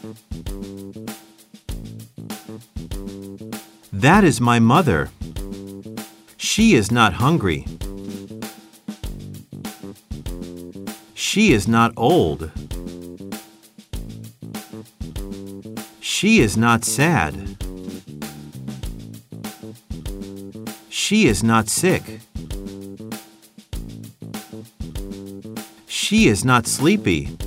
That is my mother. She is not hungry. She is not old. She is not sad. She is not sick. She is not sleepy.